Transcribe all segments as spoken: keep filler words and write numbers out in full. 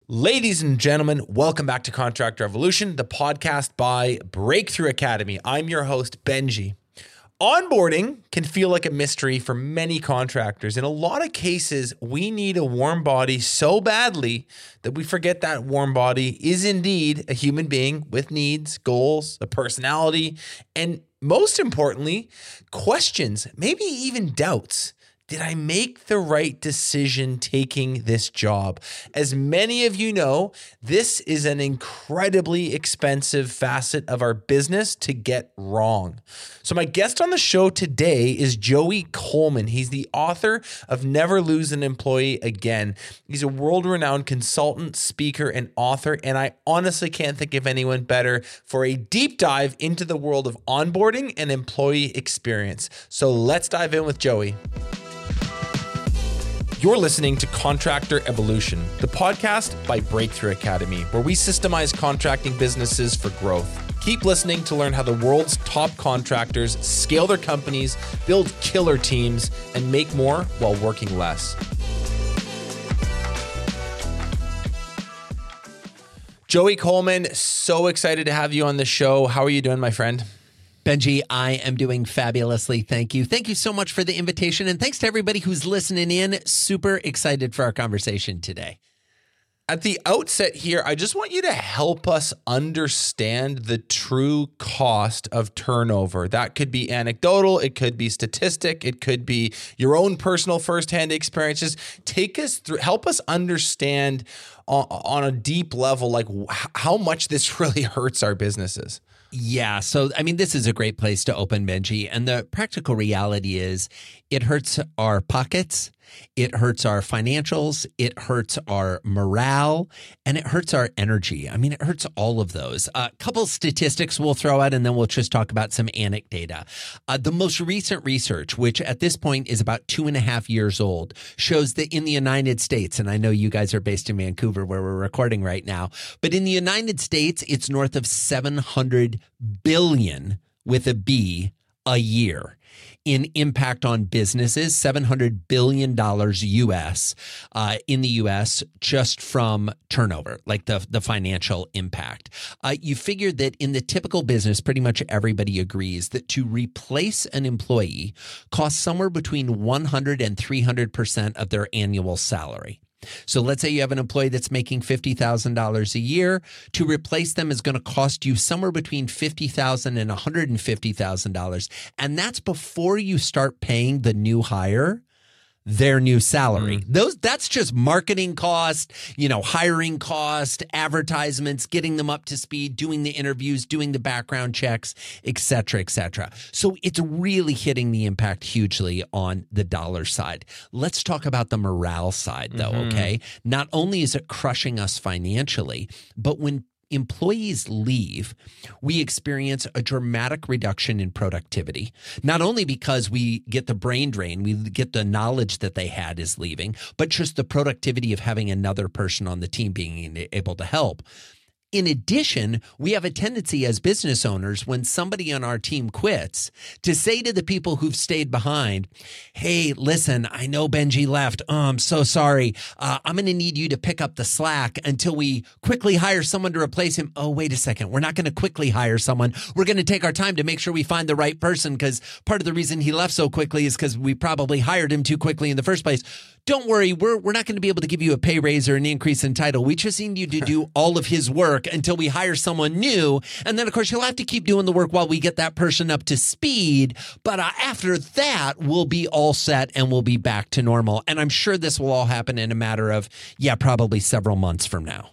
Ladies and gentlemen, welcome back to Contract Revolution, the podcast by Breakthrough Academy. I'm your host, Benji. Onboarding can feel like a mystery for many contractors. In a lot of cases, we need a warm body so badly that we forget that warm body is indeed a human being with needs, goals, a personality, and most importantly, questions, maybe even doubts. Did I make the right decision taking this job? As many of you know, this is an incredibly expensive facet of our business to get wrong. So my guest on the show today is Joey Coleman. He's the author of Never Lose an Employee Again. He's a world-renowned consultant, speaker, and author, and I honestly can't think of anyone better for a deep dive into the world of onboarding and employee experience. So let's dive in with Joey. You're listening to Contractor Evolution, the podcast by Breakthrough Academy, where we systemize contracting businesses for growth. Keep listening to learn how the world's top contractors scale their companies, build killer teams, and make more while working less. Joey Coleman, so excited to have you on the show. How are you doing, my friend? Benji, I am doing fabulously. Thank you. Thank you so much for the invitation. And thanks to everybody who's listening in. Super excited for our conversation today. At the outset here, I just want you to help us understand the true cost of turnover. That could be anecdotal, it could be statistic, it could be your own personal firsthand experiences. Take us through, help us understand on, on a deep level, like how much this really hurts our businesses. Yeah. So, I mean, this is a great place to open, Benji. And the practical reality is it hurts our pockets. It hurts our financials. It hurts our morale, and it hurts our energy. I mean, it hurts all of those. A couple statistics we'll throw out, and then we'll just talk about some anecdata. Uh, the most recent research, which at this point is about two and a half years old, shows that in the United States, and I know you guys are based in Vancouver where we're recording right now, but in the United States, it's north of seven hundred billion with a B a year in impact on businesses, seven hundred billion dollars U S uh, in the U S just from turnover, like the, the financial impact. Uh, you figure that in the typical business, pretty much everybody agrees that to replace an employee costs somewhere between one hundred and three hundred percent of their annual salary. So let's say you have an employee that's making fifty thousand dollars a year. To replace them is going to cost you somewhere between fifty thousand dollars and one hundred fifty thousand dollars. And that's before you start paying the new hire their new salary. Mm. Those that's just marketing cost, you know, hiring cost, advertisements, getting them up to speed, doing the interviews, doing the background checks, et cetera, et cetera. So it's really hitting the impact hugely on the dollar side. Let's talk about the morale side though, mm-hmm. okay? Not only is it crushing us financially, but when employees leave, we experience a dramatic reduction in productivity, not only because we get the brain drain, we get the knowledge that they had is leaving, but just the productivity of having another person on the team being able to help. In addition, we have a tendency as business owners, when somebody on our team quits, to say to the people who've stayed behind, hey, listen, I know Benji left. Oh, I'm so sorry. Uh, I'm going to need you to pick up the slack until we quickly hire someone to replace him. Oh, wait a second. We're not going to quickly hire someone. We're going to take our time to make sure we find the right person, because part of the reason he left so quickly is because we probably hired him too quickly in the first place. Don't worry, we're we're not going to be able to give you a pay raise or an increase in title. We just need you to do all of his work until we hire someone new. And then, of course, you'll have to keep doing the work while we get that person up to speed. But uh, after that, we'll be all set and we'll be back to normal. And I'm sure this will all happen in a matter of, yeah, probably several months from now.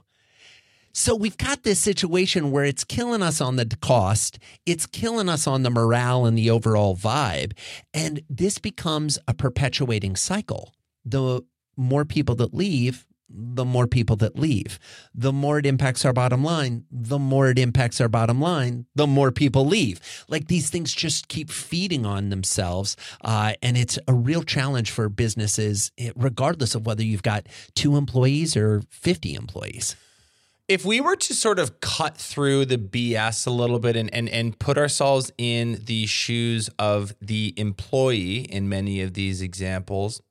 So we've got this situation where it's killing us on the cost, it's killing us on the morale and the overall vibe, and this becomes a perpetuating cycle. The more people that leave, the more people that leave. The more it impacts our bottom line, the more it impacts our bottom line, the more people leave. Like these things just keep feeding on themselves, uh, and it's a real challenge for businesses, regardless of whether you've got two employees or fifty employees. If we were to sort of cut through the B S a little bit and, and, and put ourselves in the shoes of the employee in many of these examples,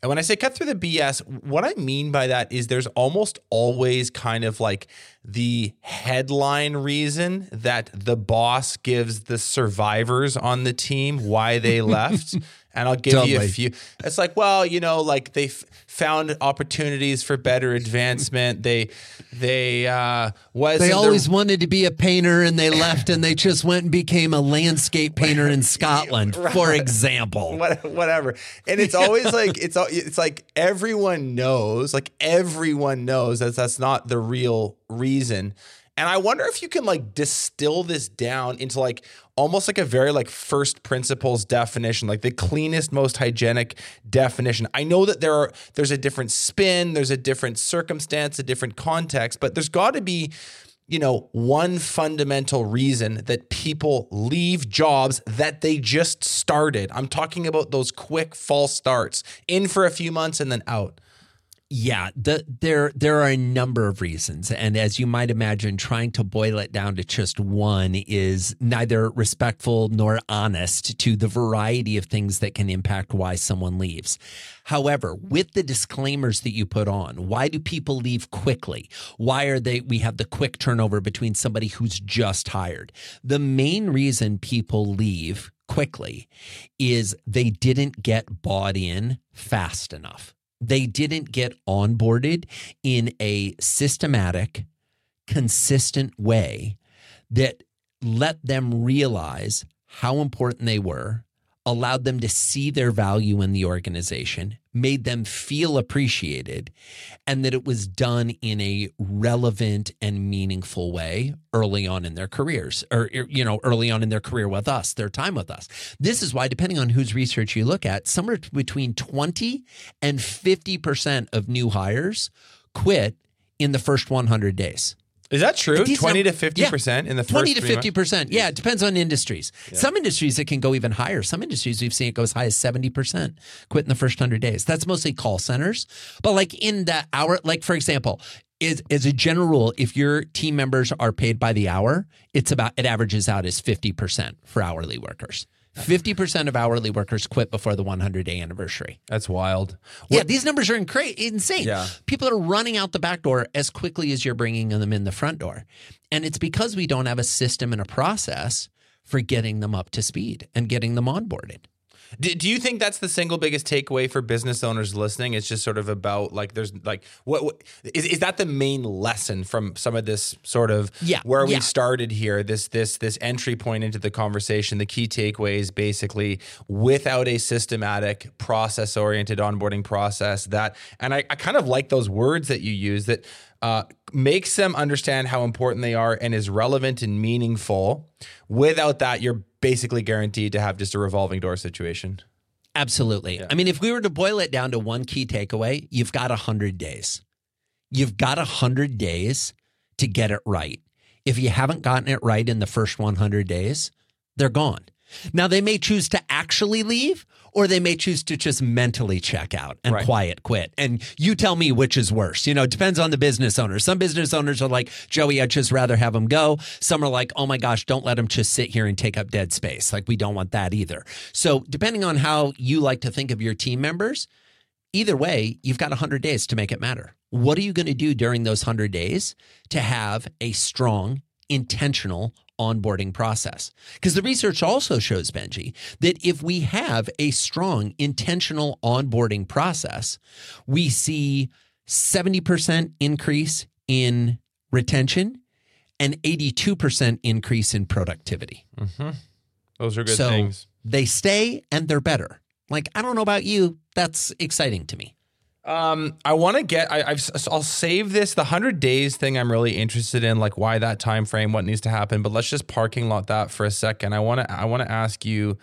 And when I say cut through the B S, what I mean by that is there's almost always kind of like the headline reason that the boss gives the survivors on the team why they left. And I'll give totally. you a few. It's like, well, you know, like they f- found opportunities for better advancement. They, they, uh, was they always the- wanted to be a painter, and they left, and they just went and became a landscape painter in Scotland, right. for example. What, whatever. And it's always like it's it's like everyone knows, like everyone knows that that's not the real reason. And I wonder if you can like distill this down into like almost like a very like first principles definition, like the cleanest, most hygienic definition. I know that there are there's a different spin, there's a different circumstance, a different context, but there's got to be, you know, one fundamental reason that people leave jobs that they just started. I'm talking about those quick false starts, in for a few months and then out. Yeah, the, there there are a number of reasons. And as you might imagine, trying to boil it down to just one is neither respectful nor honest to the variety of things that can impact why someone leaves. However, with the disclaimers that you put on, why do people leave quickly? Why are they, we have the quick turnover between somebody who's just hired? The main reason people leave quickly is they didn't get bought in fast enough. They didn't get onboarded in a systematic, consistent way that let them realize how important they were, allowed them to see their value in the organization, made them feel appreciated, and that it was done in a relevant and meaningful way early on in their careers, or, you know, early on in their career with us, their time with us. This is why, depending on whose research you look at, somewhere between twenty and fifty percent of new hires quit in the first one hundred days. Is that true? twenty to fifty percent yeah. in the first twenty to fifty percent. Yeah, it depends on industries. Yeah. Some industries it can go even higher. Some industries we've seen it go as high as seventy percent quit in the first one hundred days. That's mostly call centers. But like in the hour, like for example, is as a general rule, if your team members are paid by the hour, it's about it averages out as fifty percent for hourly workers. fifty percent of hourly workers quit before the one hundred day anniversary. That's wild. What? Yeah, these numbers are incra- insane. Yeah. People are running out the back door as quickly as you're bringing them in the front door. And it's because we don't have a system and a process for getting them up to speed and getting them onboarded. Do, do you think that's the single biggest takeaway for business owners listening? It's just sort of about like there's like what, what is is that the main lesson from some of this sort of yeah, where yeah. we started here, this this this entry point into the conversation? The key takeaway is basically without a systematic, process oriented onboarding process that, and I, I kind of like those words that you use that uh, makes them understand how important they are and is relevant and meaningful. Without that, you're basically guaranteed to have just a revolving door situation. Absolutely. Yeah. I mean, if we were to boil it down to one key takeaway, you've got one hundred days. You've got one hundred days to get it right. If you haven't gotten it right in the first one hundred days, they're gone. Now, they may choose to actually leave, or they may choose to just mentally check out and right. quiet quit. And you tell me which is worse. You know, it depends on the business owner. Some business owners are like, Joey, I'd just rather have them go. Some are like, oh my gosh, don't let them just sit here and take up dead space. Like, we don't want that either. So depending on how you like to think of your team members, either way, you've got one hundred days to make it matter. What are you going to do during those one hundred days to have a strong, intentional onboarding process? Because the research also shows, Benji, that if we have a strong, intentional onboarding process, we see seventy percent increase in retention and eighty-two percent increase in productivity. Mm-hmm. Those are good so things. They stay and they're better. Like, I don't know about you. That's exciting to me. Um, I want to get. I, I've. I'll save this. The hundred days thing. I'm really interested in, like, why that time frame, what needs to happen. But let's just parking lot that for a second. I want to. I want to ask you,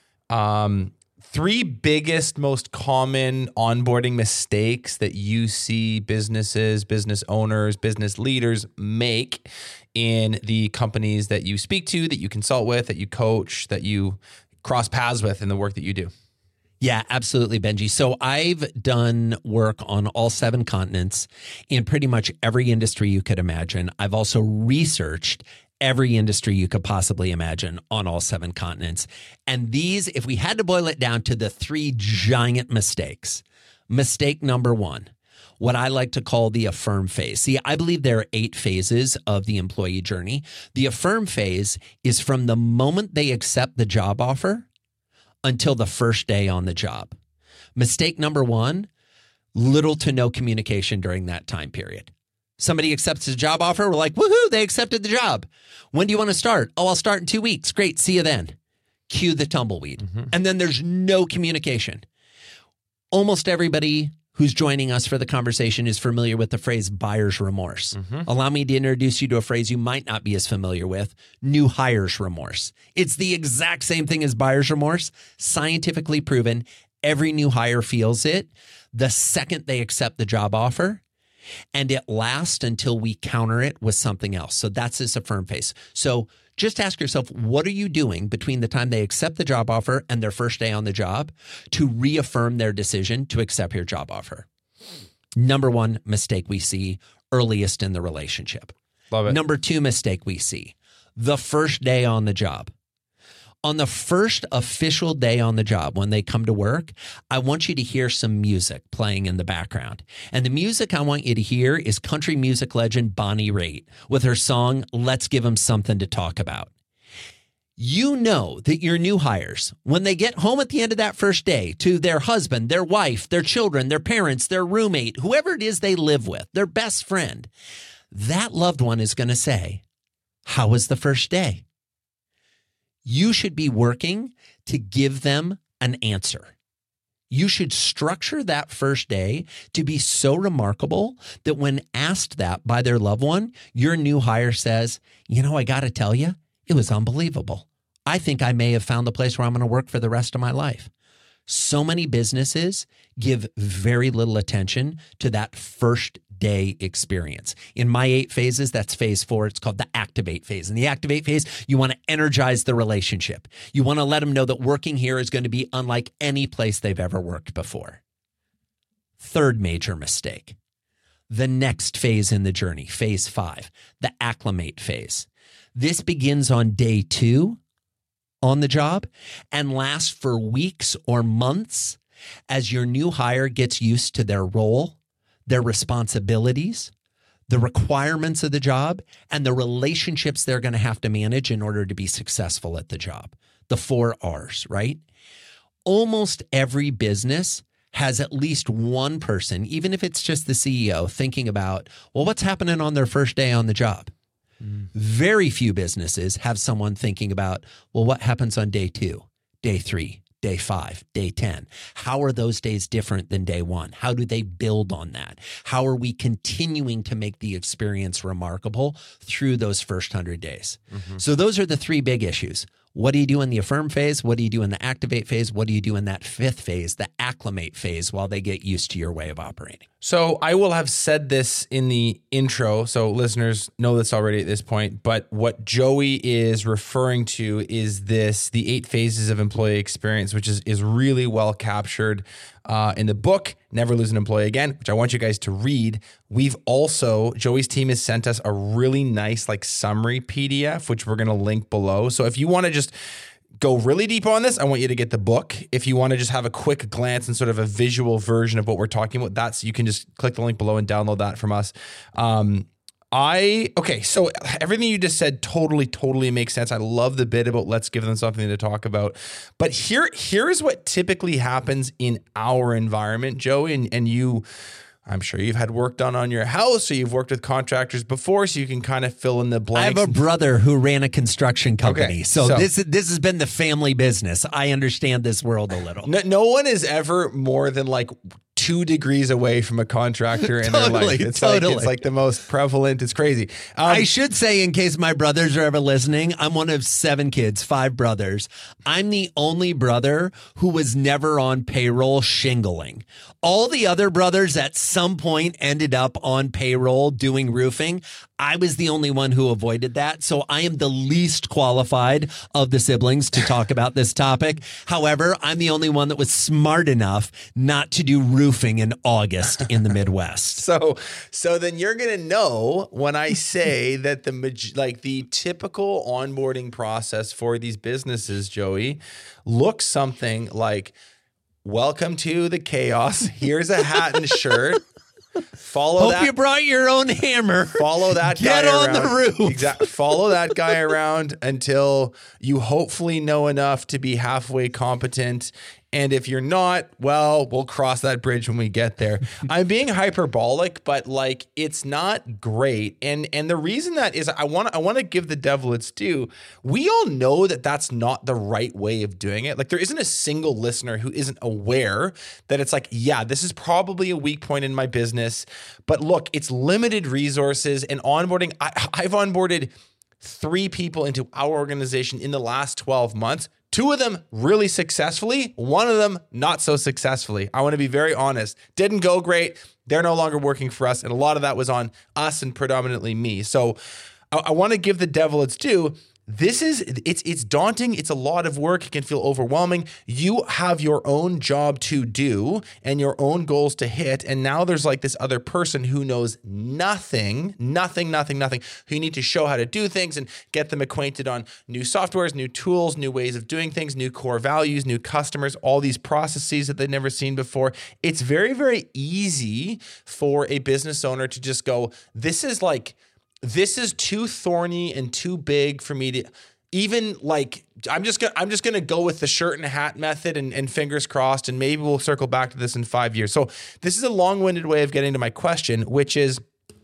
um, three biggest, most common onboarding mistakes that you see businesses, business owners, business leaders make in the companies that you speak to, that you consult with, that you coach, that you cross paths with in the work that you do. Yeah, absolutely, Benji. So I've done work on all seven continents in pretty much every industry you could imagine. I've also researched every industry you could possibly imagine on all seven continents. And these, if we had to boil it down to the three giant mistakes Mistake number one, what I like to call the affirm phase. See, I believe there are eight phases of the employee journey. The affirm phase is from the moment they accept the job offer until the first day on the job. Mistake number one, little to no communication during that time period. Somebody accepts a job offer. We're like, woohoo, they accepted the job. When do you want to start? Oh, I'll start in two weeks. Great. See you then. Cue the tumbleweed. Mm-hmm. And then there's no communication. Almost everybody who's joining us for the conversation is familiar with the phrase buyer's remorse. Mm-hmm. Allow me to introduce you to a phrase you might not be as familiar with, new hires remorse. It's the exact same thing as buyer's remorse, scientifically proven. Every new hire feels it the second they accept the job offer, and it lasts until we counter it with something else. So that's this affirm phase. So just ask yourself, what are you doing between the time they accept the job offer and their first day on the job to reaffirm their decision to accept your job offer? Number one mistake we see earliest in the relationship. Love it. Number two mistake we see, the first day on the job. On the first official day on the job, when they come to work, I want you to hear some music playing in the background. And the music I want you to hear is country music legend Bonnie Raitt with her song, Let's Give 'Em Something to Talk About. You know that your new hires, when they get home at the end of that first day to their husband, their wife, their children, their parents, their roommate, whoever it is they live with, their best friend, that loved one is going to say, how was the first day? You should be working to give them an answer. You should structure that first day to be so remarkable that when asked that by their loved one, your new hire says, you know, I got to tell you, it was unbelievable. I think I may have found the place where I'm going to work for the rest of my life. So many businesses give very little attention to that first day experience. In my eight phases, that's phase four. It's called the activate phase. In the activate phase, you want to energize the relationship. You want to let them know that working here is going to be unlike any place they've ever worked before. Third major mistake, the next phase in the journey, phase five, the acclimate phase. This begins on day two on the job and lasts for weeks or months as your new hire gets used to their role, their responsibilities, the requirements of the job, and the relationships they're going to have to manage in order to be successful at the job. The four R's, right? Almost every business has at least one person, even if it's just the C E O, thinking about, well, what's happening on their first day on the job? Mm. Very few businesses have someone thinking about, well, what happens on day two, day three, day five, day ten? How are those days different than day one? How do they build on that? How are we continuing to make the experience remarkable through those first hundred days? Mm-hmm. So those are the three big issues. What do you do in the affirm phase? What do you do in the activate phase? What do you do in that fifth phase, the acclimate phase, while they get used to your way of operating? So I will have said this in the intro, so listeners know this already at this point, but what Joey is referring to is this, the eight phases of employee experience, which is, is really well captured uh, in the book, Never Lose an Employee Again, which I want you guys to read. We've also, Joey's team has sent us a really nice like summary P D F, which we're going to link below. So if you want to just go really deep on this, I want you to get the book. If you want to just have a quick glance and sort of a visual version of what we're talking about, that's, you can just click the link below and download that from us. Um, I, okay, so everything you just said totally, totally makes sense. I love the bit about let's give them something to talk about. But here, here's what typically happens in our environment, Joey, and, and you, I'm sure you've had work done on your house, or you've worked with contractors before, so you can kind of fill in the blanks. I have a brother who ran a construction company, okay, so, so this this has been the family business. I understand this world a little. No, no one is ever more than like two degrees away from a contractor in totally, their life. It's totally. like it's like the most prevalent. It's crazy. Um, I should say, in case my brothers are ever listening, I'm one of seven kids, five brothers. I'm the only brother who was never on payroll shingling. All the other brothers at some point ended up on payroll doing roofing. I was the only one who avoided that. So I am the least qualified of the siblings to talk about this topic. However, I'm the only one that was smart enough not to do roofing in August in the Midwest. So, so then you're going to know when I say that the, like the typical onboarding process for these businesses, Joey, looks something like welcome to the chaos. Here's a hat and shirt. Follow Hope that. you brought your own hammer. Follow that Get guy on around. the roof. Exactly. Follow that guy around until you hopefully know enough to be halfway competent. And if you're not, well, we'll cross that bridge when we get there. I'm being hyperbolic, but like it's not great. And and the reason that is I want I want to give the devil its due. We all know that that's not the right way of doing it. Like there isn't a single listener who isn't aware that it's like, yeah, this is probably a weak point in my business. But look, it's limited resources and onboarding. I, I've onboarded three people into our organization in the last twelve months. Two of them really successfully, one of them not so successfully. I want to be very honest. Didn't go great. They're no longer working for us. And a lot of that was on us and predominantly me. So I, I want to give the devil its due. This is, it's it's daunting. It's a lot of work. It can feel overwhelming. You have your own job to do and your own goals to hit. And now there's like this other person who knows nothing, nothing, nothing, nothing, who you need to show how to do things and get them acquainted on new softwares, new tools, new ways of doing things, new core values, new customers, all these processes that they've never seen before. It's very, very easy for a business owner to just go, this is like, this is too thorny and too big for me to even like, I'm just going to, I'm just going to go with the shirt and hat method and, and fingers crossed. And maybe we'll circle back to this in five years. So this is a long-winded way of getting to my question, which is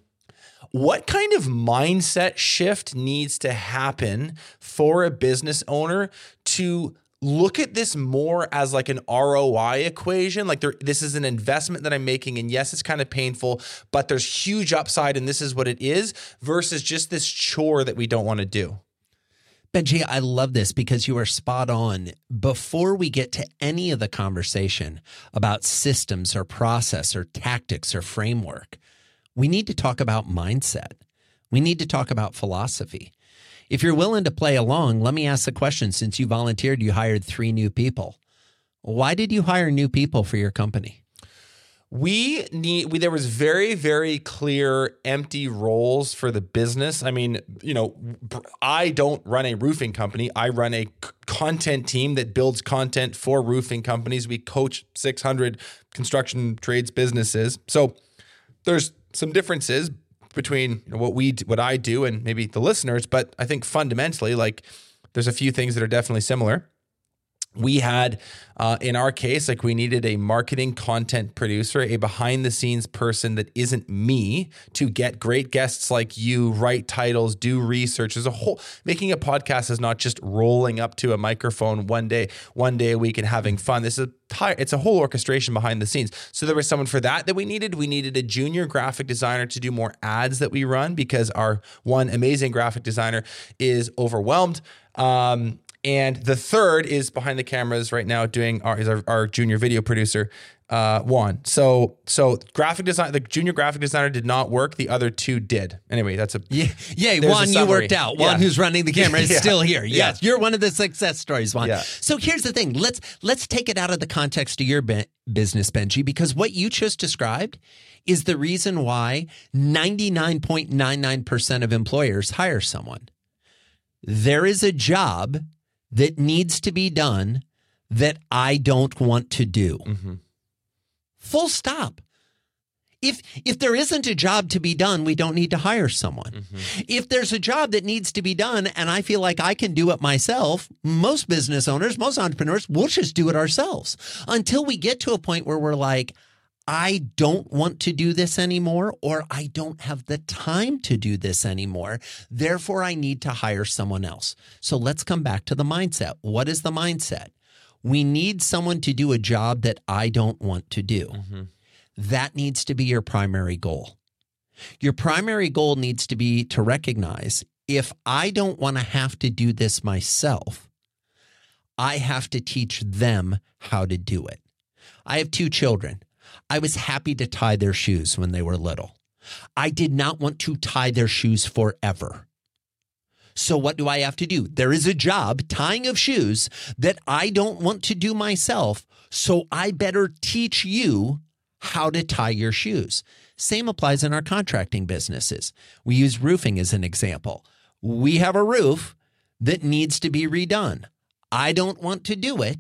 what kind of mindset shift needs to happen for a business owner to look at this more as like an R O I equation. Like there, this is an investment that I'm making. And yes, it's kind of painful, but there's huge upside and this is what it is versus just this chore that we don't want to do. Benji, I love this because you are spot on. Before we get to any of the conversation about systems or process or tactics or framework, we need to talk about mindset. We need to talk about philosophy. If you're willing to play along, let me ask the question. Since you volunteered, you hired three new people. Why did you hire new people for your company? We need, we, there was very, very clear empty roles for the business. I mean, you know, I don't run a roofing company. I run a c- content team that builds content for roofing companies. We coach six hundred construction trades businesses. So there's some differences between what we, what I do and maybe the listeners, but I think fundamentally, like there's a few things that are definitely similar. We had, uh, in our case, like we needed a marketing content producer, a behind the scenes person that isn't me to get great guests like you, write titles, do research. As a whole, making a podcast is not just rolling up to a microphone one day, one day a week and having fun. This is a, it's a whole orchestration behind the scenes. So there was someone for that that we needed. We needed a junior graphic designer to do more ads that we run because our one amazing graphic designer is overwhelmed. Um, And the third is behind the cameras right now doing our, is our, our junior video producer, uh, Juan. So, so graphic design, the junior graphic designer did not work. The other two did. Anyway, that's a, yeah. Yeah. Juan, you worked out. Juan, yeah. who's running the camera, is yeah. still here. Yes. Yeah. You're one of the success stories, Juan. Yeah. So here's the thing. Let's, let's take it out of the context of your be- business, Benji, because what you just described is the reason why ninety-nine point nine nine percent of employers hire someone. There is a job that needs to be done that I don't want to do. Mm-hmm. Full stop. If if there isn't a job to be done, we don't need to hire someone. Mm-hmm. If there's a job that needs to be done and I feel like I can do it myself, most business owners, most entrepreneurs, we'll just do it ourselves until we get to a point where we're like, I don't want to do this anymore, or I don't have the time to do this anymore. Therefore, I need to hire someone else. So let's come back to the mindset. What is the mindset? We need someone to do a job that I don't want to do. Mm-hmm. That needs to be your primary goal. Your primary goal needs to be to recognize if I don't want to have to do this myself, I have to teach them how to do it. I have two children. I was happy to tie their shoes when they were little. I did not want to tie their shoes forever. So what do I have to do? There is a job, tying of shoes, that I don't want to do myself. So I better teach you how to tie your shoes. Same applies in our contracting businesses. We use roofing as an example. We have a roof that needs to be redone. I don't want to do it.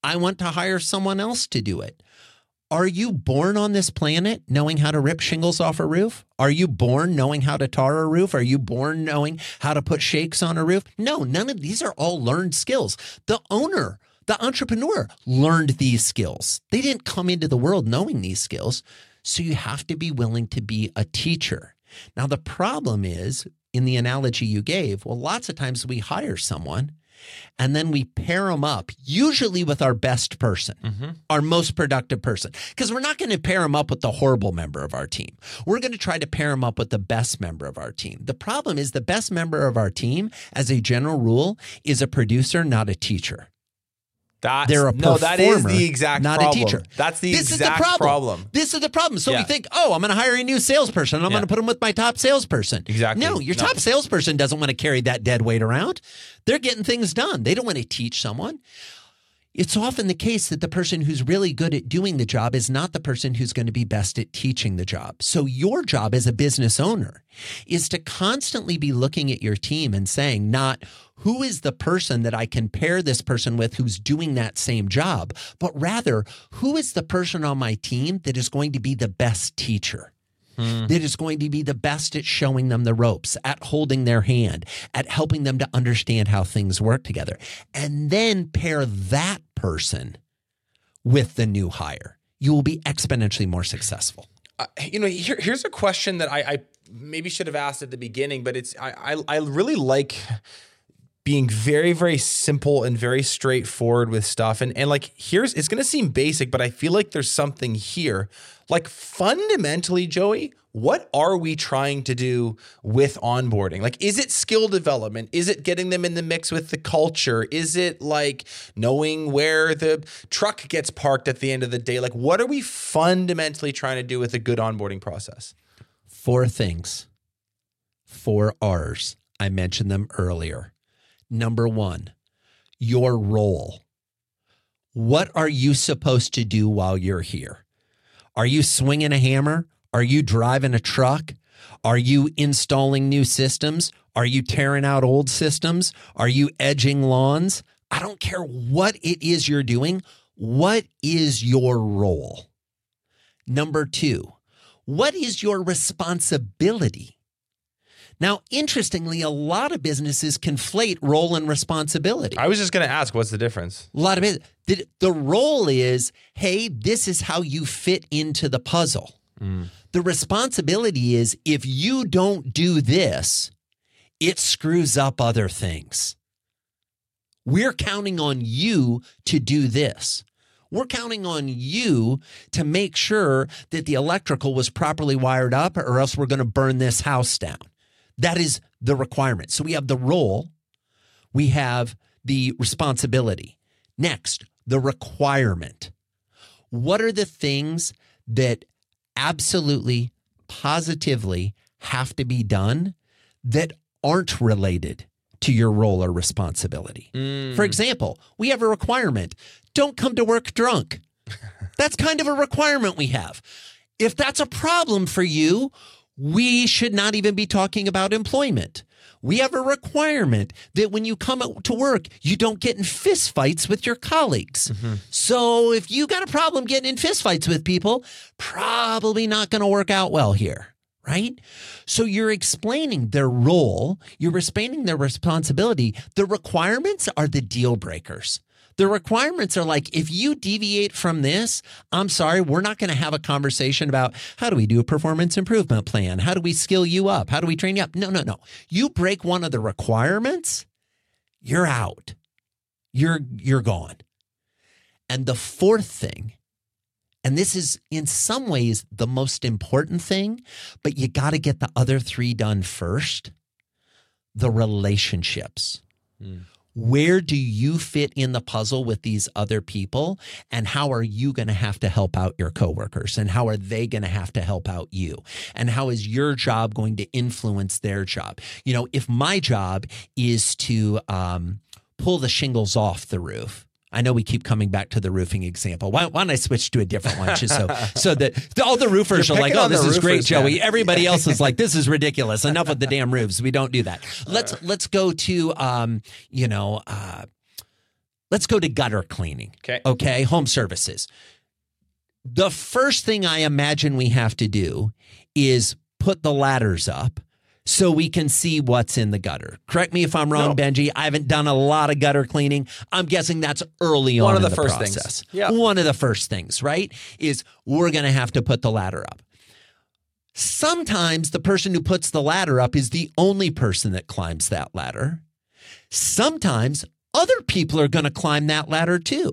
I want to hire someone else to do it. Are you born on this planet knowing how to rip shingles off a roof? Are you born knowing how to tar a roof? Are you born knowing how to put shakes on a roof? No, none of these are all learned skills. The owner, the entrepreneur learned these skills. They didn't come into the world knowing these skills. So you have to be willing to be a teacher. Now, the problem is, in the analogy you gave, well, lots of times we hire someone and then we pair them up, usually with our best person, mm-hmm. our most productive person, because we're not going to pair them up with the horrible member of our team. We're going to try to pair them up with the best member of our team. The problem is the best member of our team, as a general rule, is a producer, not a teacher. That's, They're a no, that is the exact not problem. a teacher. That's the this exact is the problem. problem. This is the problem. So yeah. we think, oh, I'm going to hire a new salesperson. I'm yeah. going to put him with my top salesperson. Exactly. No, your no. top salesperson doesn't want to carry that dead weight around. They're getting things done. They don't want to teach someone. It's often the case that the person who's really good at doing the job is not the person who's going to be best at teaching the job. So your job as a business owner is to constantly be looking at your team and saying, not who is the person that I can pair this person with who's doing that same job, but rather who is the person on my team that is going to be the best teacher. Hmm. That is going to be the best at showing them the ropes, at holding their hand, at helping them to understand how things work together. And then pair that person with the new hire. You will be exponentially more successful. Uh, you know, here, here's a question that I, I maybe should have asked at the beginning, but it's I, I, I really like being very, very simple and very straightforward with stuff. And, and like, here's, it's going to seem basic, but I feel like there's something here. Like fundamentally, Joey, what are we trying to do with onboarding? Like, is it skill development? Is it getting them in the mix with the culture? Is it like knowing where the truck gets parked at the end of the day? Like, what are we fundamentally trying to do with a good onboarding process? Four things. Four R's. I mentioned them earlier. Number one, your role. What are you supposed to do while you're here? Are you swinging a hammer? Are you driving a truck? Are you installing new systems? Are you tearing out old systems? Are you edging lawns? I don't care what it is you're doing. What is your role? Number two, what is your responsibility? Now, interestingly, a lot of businesses conflate role and responsibility. I was just going to ask, what's the difference? A lot of it. The, the role is, hey, this is how you fit into the puzzle. Mm. The responsibility is, if you don't do this, it screws up other things. We're counting on you to do this. We're counting on you to make sure that the electrical was properly wired up, or else we're going to burn this house down. That is the requirement. So we have the role, we have the responsibility. Next, the requirement. What are the things that absolutely, positively have to be done that aren't related to your role or responsibility? Mm. For example, we have a requirement. Don't come to work drunk. That's kind of a requirement we have. If that's a problem for you, we should not even be talking about employment. We have a requirement that when you come to work, you don't get in fist fights with your colleagues. Mm-hmm. So if you got a problem getting in fist fights with people, probably not going to work out well here, right? So you're explaining their role, you're explaining their responsibility. The requirements are the deal breakers. The requirements are like, if you deviate from this, I'm sorry, we're not going to have a conversation about how do we do a performance improvement plan? How do we skill you up? How do we train you up? No, no, no. You break one of the requirements, you're out. You're, you're gone. And the fourth thing, and this is in some ways the most important thing, but you got to get the other three done first, the relationships. Mm. Where do you fit in the puzzle with these other people? And how are you going to have to help out your coworkers? And how are they going to have to help out you? And how is your job going to influence their job? You know, if my job is to um, pull the shingles off the roof, I know we keep coming back to the roofing example. Why, why don't I switch to a different one? Just so so that all the roofers You're are like, oh, this is great, Joey. Man. Everybody else is like, this is ridiculous. Enough with the damn roofs. We don't do that. Let's let's go to, um, you know, uh, Let's go to gutter cleaning. Okay. Okay. Home services. The first thing I imagine we have to do is put the ladders up so we can see what's in the gutter. Correct me if I'm wrong, No. Benji. I haven't done a lot of gutter cleaning. I'm guessing that's early One on of in the first process. things. Yeah. One of the first things, right, is we're going to have to put the ladder up. Sometimes the person who puts the ladder up is the only person that climbs that ladder. Sometimes other people are going to climb that ladder too.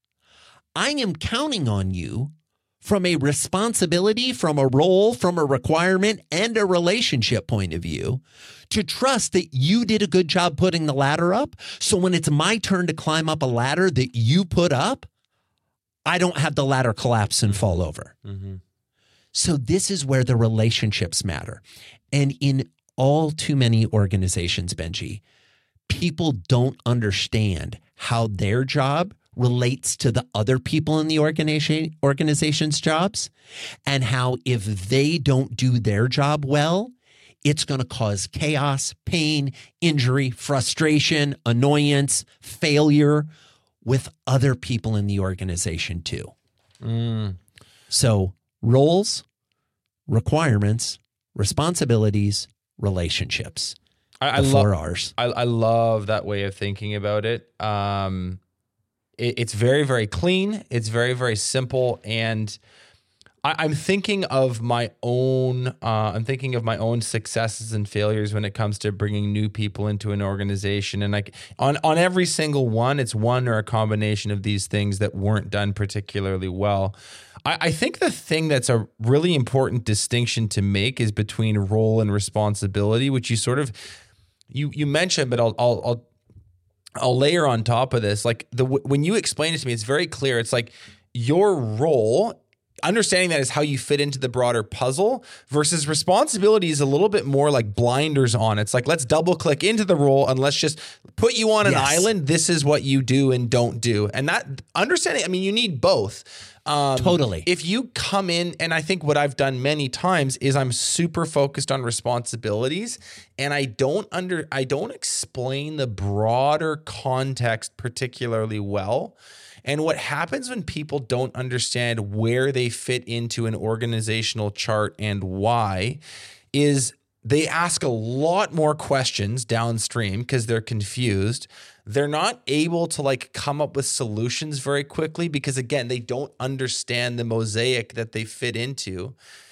I am counting on you from a responsibility, from a role, from a requirement, and a relationship point of view to trust that you did a good job putting the ladder up. So when it's my turn to climb up a ladder that you put up, I don't have the ladder collapse and fall over. Mm-hmm. So this is where the relationships matter. And in all too many organizations, Benji, people don't understand how their job relates to the other people in the organization, organization's jobs, and how if they don't do their job well, it's going to cause chaos, pain, injury, frustration, annoyance, failure with other people in the organization too. Mm. So roles, requirements, responsibilities, relationships. I, I the four love R's. I, I love that way of thinking about it. Um, it. It's very, very clean. It's very, very simple. And I, I'm thinking of my own, uh, I'm thinking of my own successes and failures when it comes to bringing new people into an organization. And like on, on every single one, it's one or a combination of these things that weren't done particularly well. I, I think the thing that's a really important distinction to make is between role and responsibility, which you sort of, you, you mentioned, but I'll, I'll, I'll, I'll layer on top of this. Like the, when you explain it to me, it's very clear. It's like your role, understanding that is how you fit into the broader puzzle, versus responsibility is a little bit more like blinders on. It's like, let's double click into the role and let's just put you on an Yes. island. This is what you do and don't do. And that understanding, I mean, you need both. Um, Totally. If you come in, and I think what I've done many times is I'm super focused on responsibilities, and I don't under, I don't explain the broader context particularly well. And what happens when people don't understand where they fit into an organizational chart and why is they ask a lot more questions downstream because they're confused. They're not able to like come up with solutions very quickly because, again, they don't understand the mosaic that they fit into.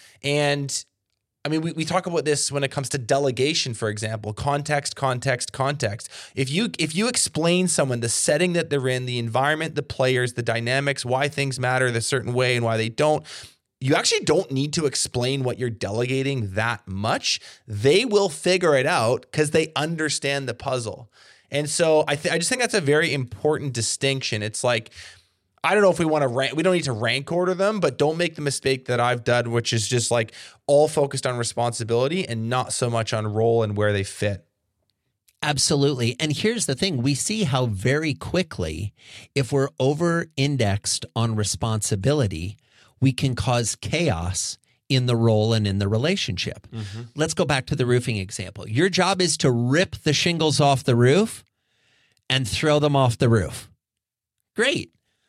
And I mean, we, we talk about this when it comes to delegation, for example, context, context, context. If you if you explain someone the setting that they're in, the environment, the players, the dynamics, why things matter the certain way and why they don't, you actually don't need to explain what you're delegating that much. They will figure it out because they understand the puzzle. And so I th- I just think that's a very important distinction. It's like, I don't know if we want to rank, we don't need to rank order them, but don't make the mistake that I've done, which is just like all focused on responsibility and not so much on role and where they fit. Absolutely. And here's the thing. We see how very quickly, if we're over indexed on responsibility, we can cause chaos in the role and in the relationship. Mm-hmm. Let's go back to the roofing example. Your job is to rip the shingles off the roof and throw them off the roof. Great.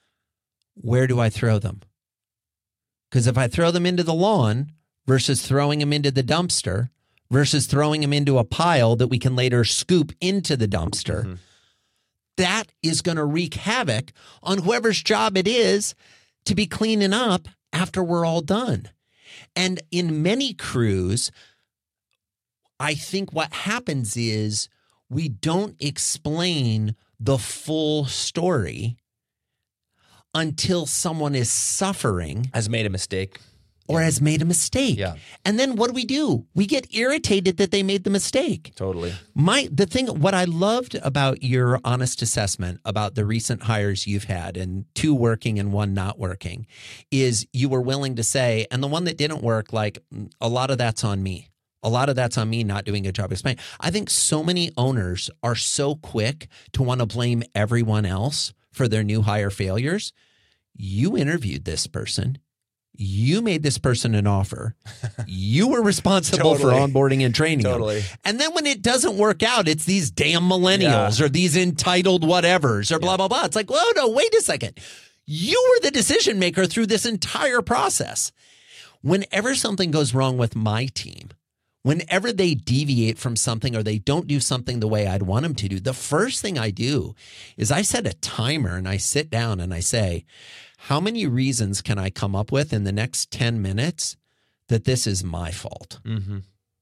Where do I throw them? Because if I throw them into the lawn versus throwing them into the dumpster versus throwing them into a pile that we can later scoop into the dumpster, mm-hmm. that is going to wreak havoc on whoever's job it is to be cleaning up after we're all done. And in many crews, I think what happens is we don't explain the full story until someone is suffering. Has made a mistake. Or yeah. has made a mistake. Yeah. And then what do we do? We get irritated that they made the mistake. Totally. My the thing, what I loved about your honest assessment about the recent hires you've had, and two working and one not working, is you were willing to say, and the one that didn't work, like a lot of that's on me. A lot of that's on me not doing a job explaining. I think so many owners are so quick to want to blame everyone else for their new hire failures. You interviewed this person. You made this person an offer. You were responsible Totally. for onboarding and training Totally. them. And then when it doesn't work out, it's these damn millennials Yeah. or these entitled whatevers or blah, Yeah. blah, blah. It's like, whoa, no, wait a second. You were the decision maker through this entire process. Whenever something goes wrong with my team, whenever they deviate from something or they don't do something the way I'd want them to do, the first thing I do is I set a timer and I sit down and I say, how many reasons can I come up with in the next ten minutes that this is my fault? Mm-hmm.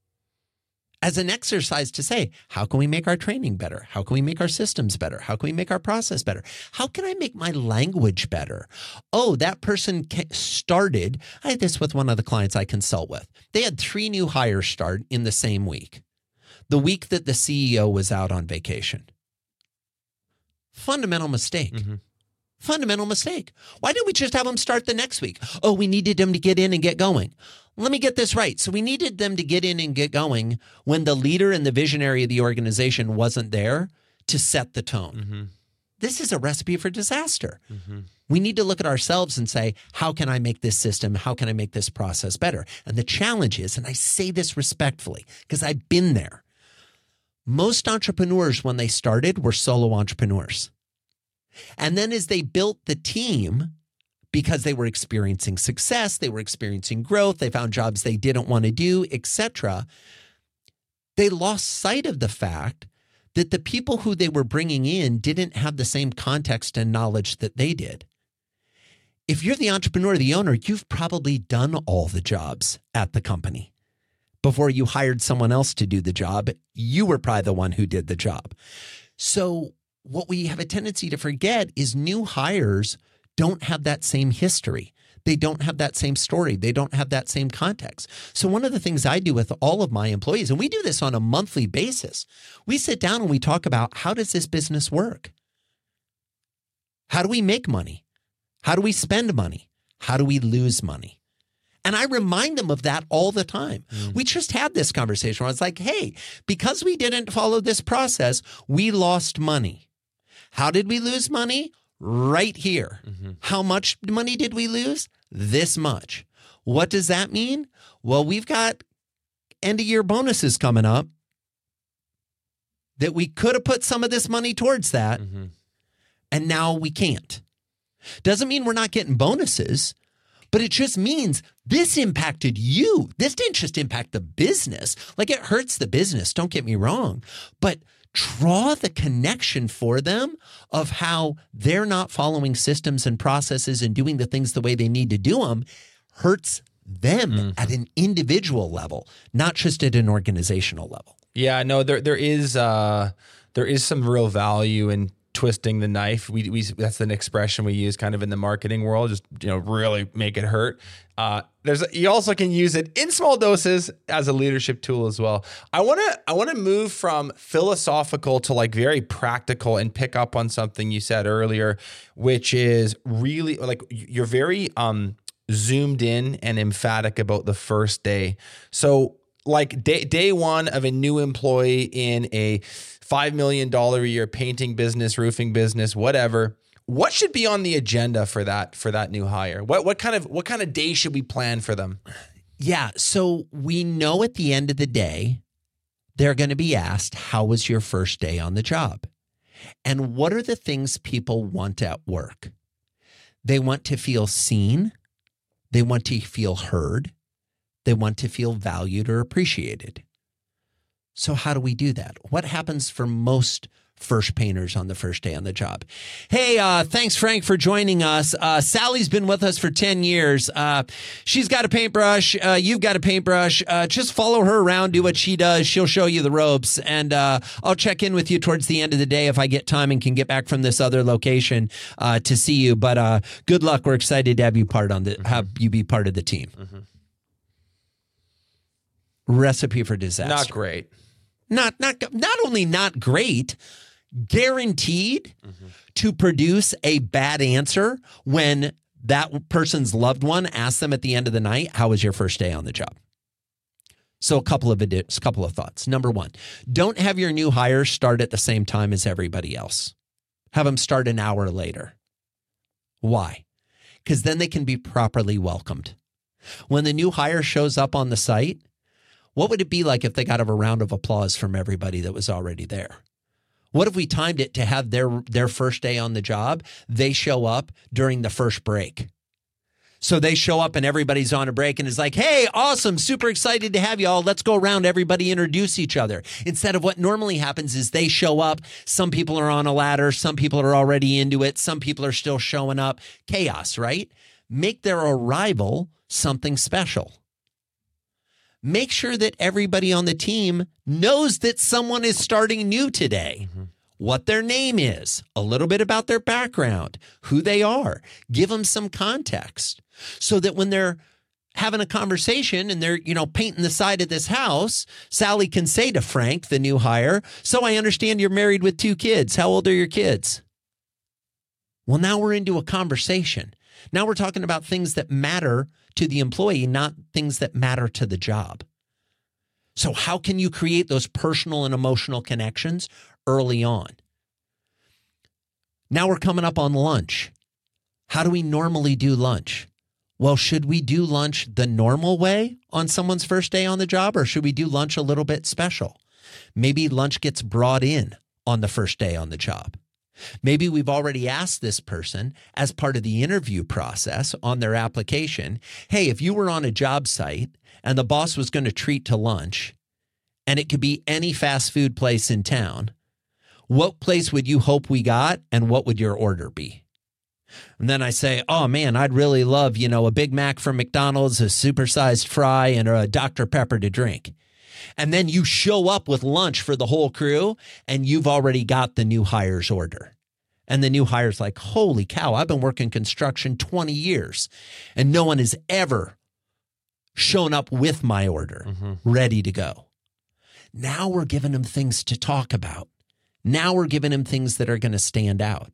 As an exercise to say, how can we make our training better? How can we make our systems better? How can we make our process better? How can I make my language better? Oh, that person started. I had this with one of the clients I consult with. They had three new hires start in the same week, the week that the C E O was out on vacation. Fundamental mistake. Mm-hmm. Fundamental mistake. Why didn't we just have them start the next week? Oh, we needed them to get in and get going. Let me get this right. So we needed them to get in and get going when the leader and the visionary of the organization wasn't there to set the tone. Mm-hmm. This is a recipe for disaster. Mm-hmm. We need to look at ourselves and say, how can I make this system? How can I make this process better? And the challenge is, and I say this respectfully because I've been there, most entrepreneurs when they started were solo entrepreneurs. And then as they built the team, because they were experiencing success, they were experiencing growth, they found jobs they didn't want to do, et cetera, they lost sight of the fact that the people who they were bringing in didn't have the same context and knowledge that they did. If you're the entrepreneur, the owner, you've probably done all the jobs at the company. Before you hired someone else to do the job, you were probably the one who did the job. So what we have a tendency to forget is new hires don't have that same history. They don't have that same story. They don't have that same context. So one of the things I do with all of my employees, and we do this on a monthly basis, we sit down and we talk about how does this business work? How do we make money? How do we spend money? How do we lose money? And I remind them of that all the time. Mm. We just had this conversation where I was like, hey, because we didn't follow this process, we lost money. How did we lose money? Right here. Mm-hmm. How much money did we lose? This much. What does that mean? Well, we've got end of year bonuses coming up that we could have put some of this money towards that. Mm-hmm. And now we can't. Doesn't mean we're not getting bonuses, but it just means this impacted you. This didn't just impact the business. Like it hurts the business. Don't get me wrong, but draw the connection for them of how they're not following systems and processes and doing the things the way they need to do them hurts them mm-hmm. at an individual level, not just at an organizational level. Yeah, no, there there is uh, there is some real value in twisting the knife. We we that's an expression we use kind of in the marketing world. Just you know, really make it hurt. Uh, there's you also can use it in small doses as a leadership tool as well. I want to I want to move from philosophical to like very practical and pick up on something you said earlier, which is really like you're very um zoomed in and emphatic about the first day. So like day day one of a new employee in a five million dollars a year painting business, roofing business, whatever. What should be on the agenda for that for that new hire? What what kind of what kind of day should we plan for them? Yeah, so we know at the end of the day, they're going to be asked, how was your first day on the job? And what are the things people want at work? They want to feel seen. They want to feel heard. They want to feel valued or appreciated. So how do we do that? What happens for most first painters on the first day on the job? Hey, uh, thanks, Frank, for joining us. Uh, Sally's been with us for ten years. Uh, she's got a paintbrush. Uh, you've got a paintbrush. Uh, just follow her around, do what she does. She'll show you the ropes. And uh, I'll check in with you towards the end of the day if I get time and can get back from this other location uh, to see you. But uh, good luck. We're excited to have you part on the, mm-hmm. have you be part of the team. Mm-hmm. Recipe for disaster. Not great. Not not not only not great, guaranteed mm-hmm. to produce a bad answer when that person's loved one asks them at the end of the night, how was your first day on the job? So a couple of a couple of thoughts. Number one, don't have your new hire start at the same time as everybody else. Have them start an hour later. Why? Because then they can be properly welcomed. When the new hire shows up on the site, what would it be like if they got a round of applause from everybody that was already there? What if we timed it to have their their first day on the job, they show up during the first break? So they show up and everybody's on a break and is like, hey, awesome, super excited to have you all. Let's go around, everybody introduce each other. Instead of what normally happens is they show up, some people are on a ladder, some people are already into it, some people are still showing up. Chaos, right? Make their arrival something special. Make sure that everybody on the team knows that someone is starting new today, mm-hmm. what their name is, a little bit about their background, who they are. Give them some context so that when they're having a conversation and they're, you know, painting the side of this house, Sally can say to Frank, the new hire, so I understand you're married with two kids. How old are your kids? Well, now we're into a conversation. Now we're talking about things that matter to the employee, not things that matter to the job. So how can you create those personal and emotional connections early on? Now we're coming up on lunch. How do we normally do lunch? Well, should we do lunch the normal way on someone's first day on the job, or should we do lunch a little bit special? Maybe lunch gets brought in on the first day on the job. Maybe we've already asked this person as part of the interview process on their application, hey, if you were on a job site and the boss was going to treat to lunch, and it could be any fast food place in town, what place would you hope we got and what would your order be? And then I say, oh man, I'd really love, you know, a Big Mac from McDonald's, a supersized fry, and a Doctor Pepper to drink. And then you show up with lunch for the whole crew and you've already got the new hire's order. And the new hire's like, holy cow, I've been working construction twenty years and no one has ever shown up with my order, mm-hmm. ready to go. Now we're giving them things to talk about. Now we're giving them things that are going to stand out.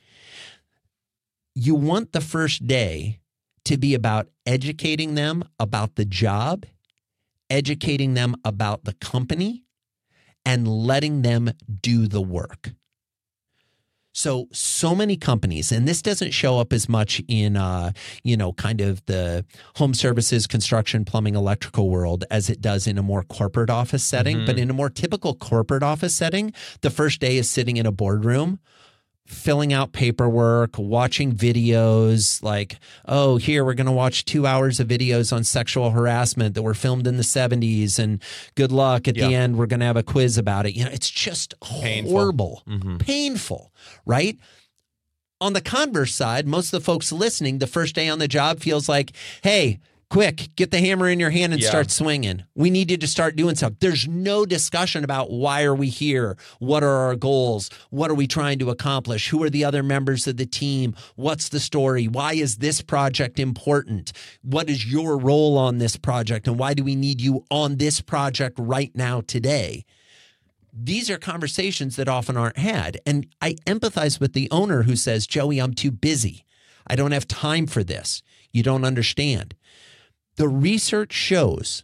You want the first day to be about educating them about the job, educating them about the company, and letting them do the work. So, so many companies, and this doesn't show up as much in, uh, you know, kind of the home services, construction, plumbing, electrical world as it does in a more corporate office setting. Mm-hmm. But in a more typical corporate office setting, the first day is sitting in a boardroom, filling out paperwork, watching videos like, oh, here, we're going to watch two hours of videos on sexual harassment that were filmed in the seventies. And good luck. At yeah. the end, we're going to have a quiz about it. You know, it's just Painful. horrible, mm-hmm. painful, right? On the converse side, most of the folks listening, the first day on the job feels like, hey, quick, get the hammer in your hand and yeah. start swinging. We need you to start doing stuff. There's no discussion about why are we here? What are our goals? What are we trying to accomplish? Who are the other members of the team? What's the story? Why is this project important? What is your role on this project? And why do we need you on this project right now today? These are conversations that often aren't had. And I empathize with the owner who says, Joey, I'm too busy. I don't have time for this. You don't understand. The research shows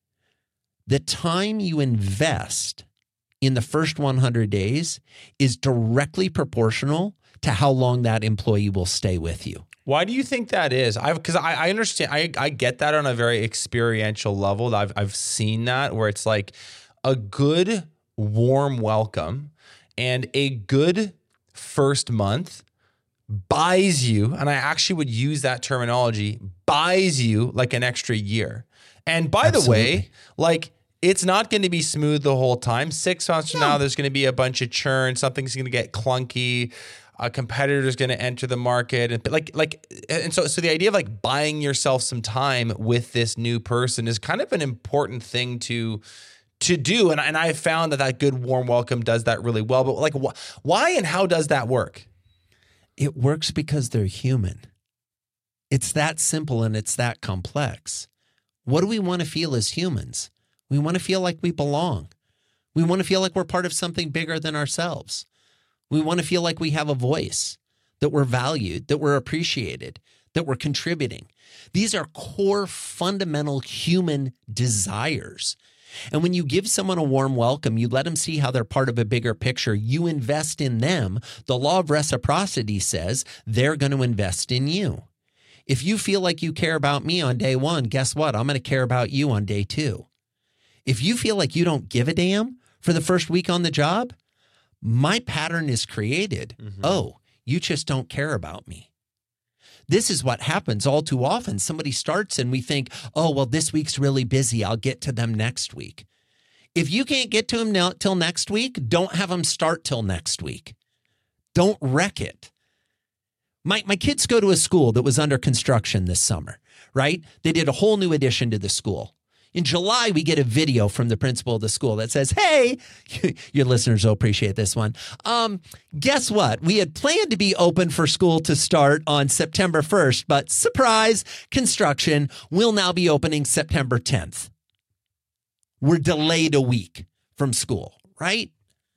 the time you invest in the first one hundred days is directly proportional to how long that employee will stay with you. Why do you think that is? I because I, I understand, I, I get that on a very experiential level. I've I've seen that where it's like a good warm welcome and a good first month buys you, and I actually would use that terminology, buys you like an extra year. And by Absolutely. the way, like it's not going to be smooth the whole time. Six months from no. now, there's going to be a bunch of churn. Something's going to get clunky. A competitor is going to enter the market, and like, like, and so, so the idea of like buying yourself some time with this new person is kind of an important thing to to do. And and I found that that good warm welcome does that really well. But like, wh- why and how does that work? It works because they're human. It's that simple and it's that complex. What do we want to feel as humans? We want to feel like we belong. We want to feel like we're part of something bigger than ourselves. We want to feel like we have a voice, that we're valued, that we're appreciated, that we're contributing. These are core fundamental human desires. And when you give someone a warm welcome, you let them see how they're part of a bigger picture. You invest in them. The law of reciprocity says they're going to invest in you. If you feel like you care about me on day one, guess what? I'm going to care about you on day two. If you feel like you don't give a damn for the first week on the job, my pattern is created. Mm-hmm. Oh, you just don't care about me. This is what happens all too often. Somebody starts and we think, oh, well, this week's really busy. I'll get to them next week. If you can't get to them now, till next week, don't have them start till next week. Don't wreck it. My, my kids go to a school that was under construction this summer, right? They did a whole new addition to the school. In July, we get a video from the principal of the school that says, hey, your listeners will appreciate this one. Um, guess what? We had planned to be open for school to start on September first, but surprise, construction will now be opening September tenth. We're delayed a week from school, right?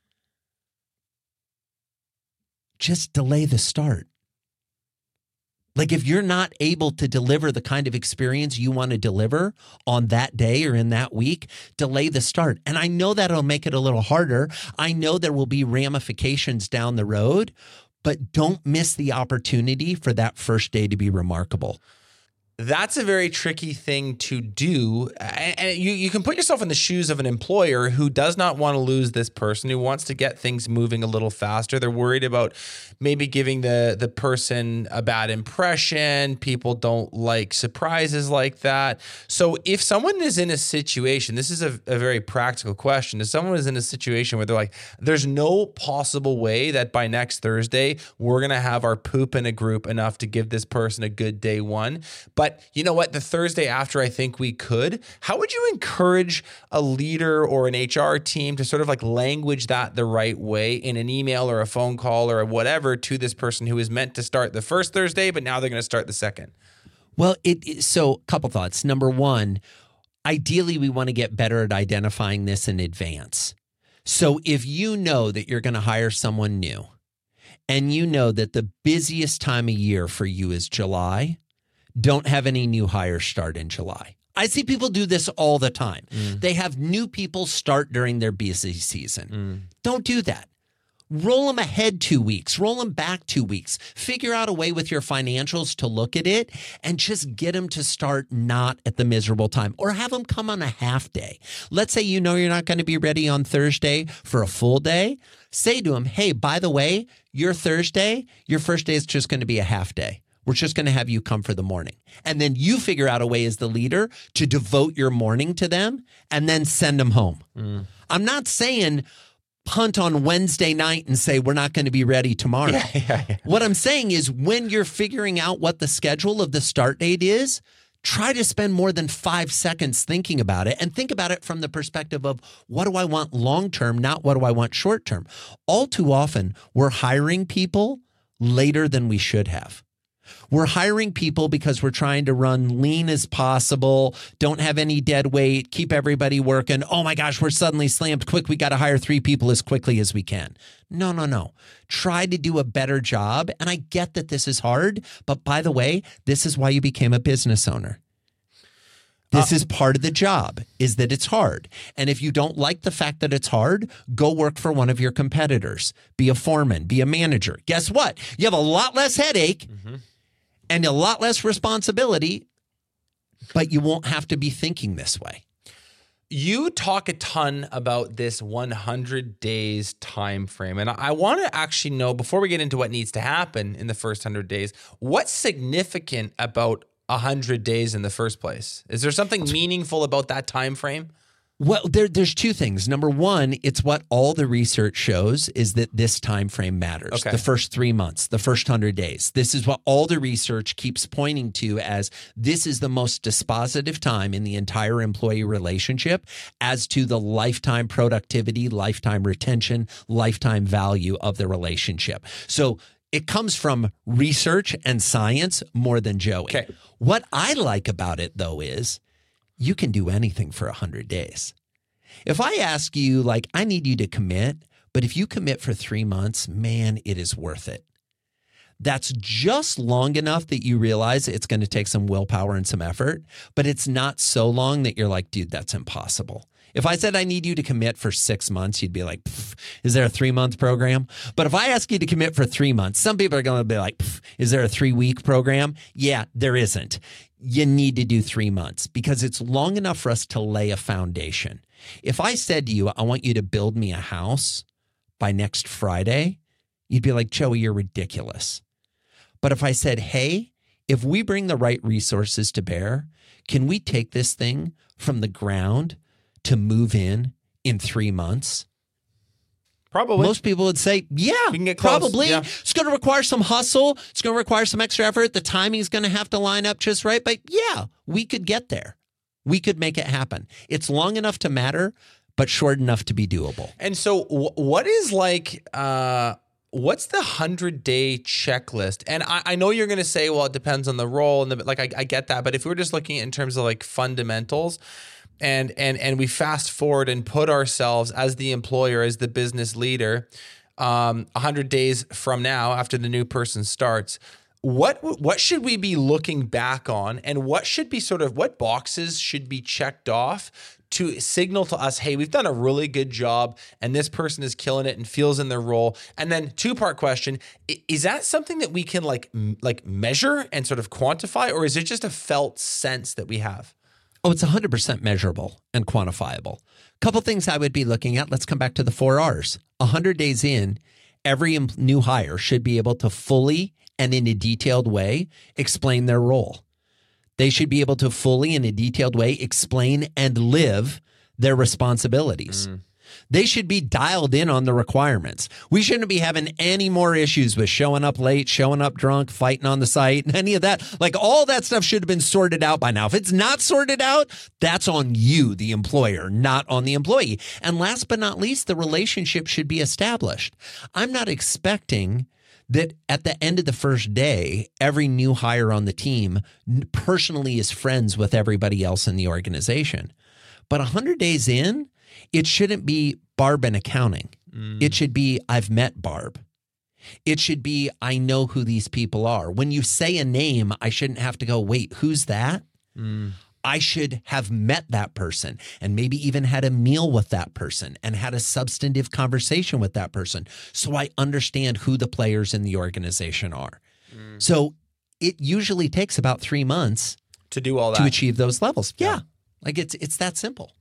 Just delay the start. Like if you're not able to deliver the kind of experience you want to deliver on that day or in that week, delay the start. And I know that'll make it a little harder. I know there will be ramifications down the road, but don't miss the opportunity for that first day to be remarkable. That's a very tricky thing to do. And you, you can put yourself in the shoes of an employer who does not want to lose this person, who wants to get things moving a little faster. They're worried about maybe giving the, the person a bad impression. People don't like surprises like that. So if someone is in a situation, this is a, a very practical question. If someone is in a situation where they're like, there's no possible way that by next Thursday, we're going to have our poop in a group enough to give this person a good day one. But But you know what? The Thursday after, I think we could. How would you encourage a leader or an H R team to sort of like language that the right way in an email or a phone call or whatever to this person who is meant to start the first Thursday, but now they're going to start the second? Well, it so a couple thoughts. Number one, ideally, we want to get better at identifying this in advance. So if you know that you're going to hire someone new and you know that the busiest time of year for you is July, don't have any new hires start in July. I see people do this all the time. Mm. They have new people start during their busy season. Mm. Don't do that. Roll them ahead two weeks. Roll them back two weeks. Figure out a way with your financials to look at it and just get them to start not at the miserable time, or have them come on a half day. Let's say you know you're not going to be ready on Thursday for a full day. Say to them, hey, by the way, your Thursday, your first day is just going to be a half day. We're just going to have you come for the morning. And then you figure out a way as the leader to devote your morning to them and then send them home. Mm. I'm not saying punt on Wednesday night and say, we're not going to be ready tomorrow. Yeah, yeah, yeah. What I'm saying is when you're figuring out what the schedule of the start date is, try to spend more than five seconds thinking about it, and think about it from the perspective of what do I want long-term, not what do I want short-term. All too often, we're hiring people later than we should have. We're hiring people because we're trying to run lean as possible, don't have any dead weight, keep everybody working. Oh my gosh, we're suddenly slammed quick. We got to hire three people as quickly as we can. No, no, no. Try to do a better job. And I get that this is hard, but by the way, this is why you became a business owner. This uh, is part of the job, is that it's hard. And if you don't like the fact that it's hard, go work for one of your competitors. Be a foreman, be a manager. Guess what? You have a lot less headache. Mm-hmm. And a lot less responsibility, but you won't have to be thinking this way. You talk a ton about this one hundred days time frame. And I want to actually know, before we get into what needs to happen in the first one hundred days, what's significant about one hundred days in the first place? Is there something meaningful about that time frame? Well, there, there's two things. Number one, it's what all the research shows is that this time frame matters. Okay. The first three months, the first hundred days. This is what all the research keeps pointing to as this is the most dispositive time in the entire employee relationship as to the lifetime productivity, lifetime retention, lifetime value of the relationship. So it comes from research and science more than Joey. Okay. What I like about it, though, is you can do anything for one hundred days. If I ask you, like, I need you to commit, but if you commit for three months, man, it is worth it. That's just long enough that you realize it's going to take some willpower and some effort, but it's not so long that you're like, dude, that's impossible. If I said I need you to commit for six months, you'd be like, is there a three-month program? But if I ask you to commit for three months, some people are going to be like, is there a three-week program? Yeah, there isn't. You need to do three months because it's long enough for us to lay a foundation. If I said to you, I want you to build me a house by next Friday, you'd be like, Joey, you're ridiculous. But if I said, hey, if we bring the right resources to bear, can we take this thing from the ground to move in in three months? Probably. Most people would say, yeah, we can get close. Probably. Yeah. It's going to require some hustle. It's going to require some extra effort. The timing is going to have to line up just right. But yeah, we could get there. We could make it happen. It's long enough to matter, but short enough to be doable. And so w- what is like, uh, what's the hundred-day checklist? And I, I know you're going to say, well, it depends on the role. and the, Like, I, I get that. But if we were just looking in terms of like fundamentals, And and and we fast forward and put ourselves as the employer, as the business leader, um, one hundred days from now, after the new person starts, what what should we be looking back on, and what should be sort of what boxes should be checked off to signal to us, hey, we've done a really good job, and this person is killing it and feels in their role. And then two part question: is that something that we can like m- like measure and sort of quantify, or is it just a felt sense that we have? Oh, it's one hundred percent measurable and quantifiable. A couple things I would be looking at. Let's come back to the four R's. one hundred days in, every new hire should be able to fully and in a detailed way explain their role. They should be able to fully in a detailed way explain and live their responsibilities. Mm. They should be dialed in on the requirements. We shouldn't be having any more issues with showing up late, showing up drunk, fighting on the site, any of that. Like all that stuff should have been sorted out by now. If it's not sorted out, that's on you, the employer, not on the employee. And last but not least, the relationship should be established. I'm not expecting that at the end of the first day, every new hire on the team personally is friends with everybody else in the organization. But one hundred days in, it shouldn't be Barb in accounting. Mm. It should be, I've met Barb. It should be, I know who these people are. When you say a name, I shouldn't have to go, wait, who's that? Mm. I should have met that person and maybe even had a meal with that person and had a substantive conversation with that person so I understand who the players in the organization are. Mm. So it usually takes about three months to do all that, to achieve those levels. Yeah. yeah. Like it's it's that simple.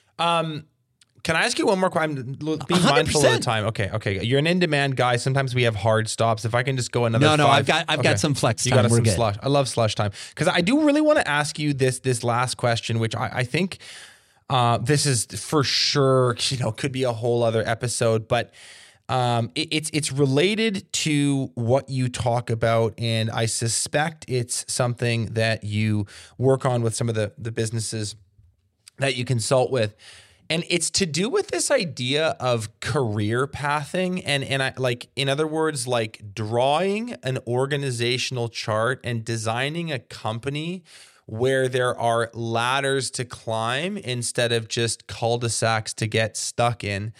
Um, can I ask you one more question? Being mindful of the time. Okay, okay. You're an in-demand guy. Sometimes we have hard stops. If I can just go another. No, no. five. I've got I've okay. got some flex you time. got We're some good. slush. I love slush time because I do really want to ask you this this last question, which I, I think uh, this is for sure. You know, could be a whole other episode, but. Um, it, it's it's related to what you talk about, and I suspect it's something that you work on with some of the, the businesses that you consult with, and it's to do with this idea of career pathing, and and I like in other words, like drawing an organizational chart and designing a company where there are ladders to climb instead of just cul-de-sacs to get stuck in.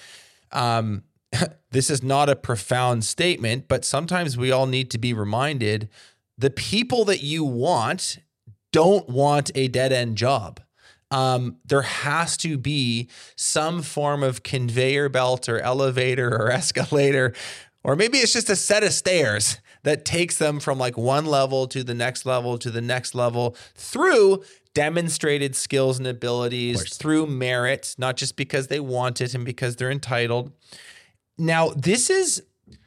Um, This is not a profound statement, but sometimes we all need to be reminded the people that you want don't want a dead-end job. Um, there has to be some form of conveyor belt or elevator or escalator, or maybe it's just a set of stairs that takes them from like one level to the next level to the next level through demonstrated skills and abilities, through merit, not just because they want it and because they're entitled. Now, this is,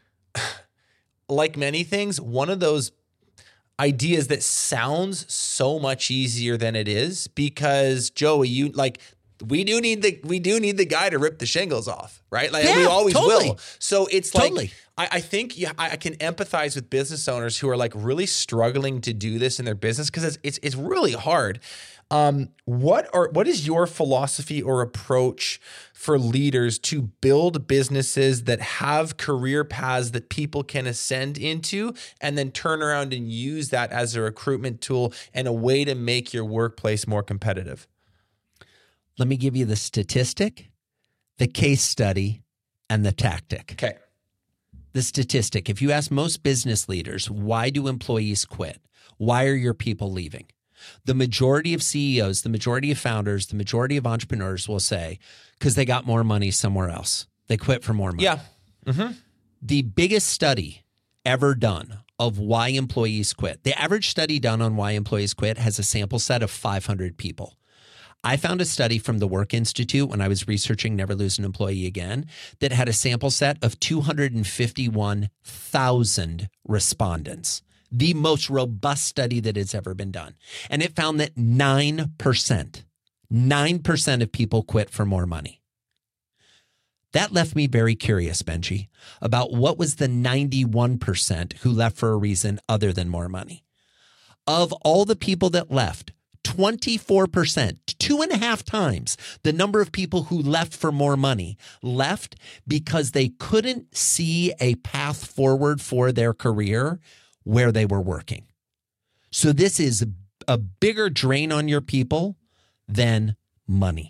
like many things, one of those ideas that sounds so much easier than it is because, Joey, you like we do need the we do need the guy to rip the shingles off, right? Like yeah, we always totally. will. So it's totally. like I, I think yeah, I, I can empathize with business owners who are like really struggling to do this in their business because it's, it's it's really hard. Um, what are what is your philosophy or approach for leaders to build businesses that have career paths that people can ascend into and then turn around and use that as a recruitment tool and a way to make your workplace more competitive? Let me give you the statistic, the case study, and the tactic. Okay. The statistic, if you ask most business leaders, why do employees quit? Why are your people leaving? The majority of C E Os, the majority of founders, the majority of entrepreneurs will say, because they got more money somewhere else. They quit for more money. Yeah. Mm-hmm. The biggest study ever done of why employees quit, the average study done on why employees quit has a sample set of five hundred people. I found a study from the Work Institute when I was researching Never Lose an Employee Again that had a sample set of two hundred fifty-one thousand respondents, the most robust study that has ever been done. And it found that nine percent, nine percent of people quit for more money. That left me very curious, Benji, about what was the ninety-one percent who left for a reason other than more money. Of all the people that left, twenty-four percent, two and a half times the number of people who left for more money, left because they couldn't see a path forward for their career where they were working. So this is a bigger drain on your people than money.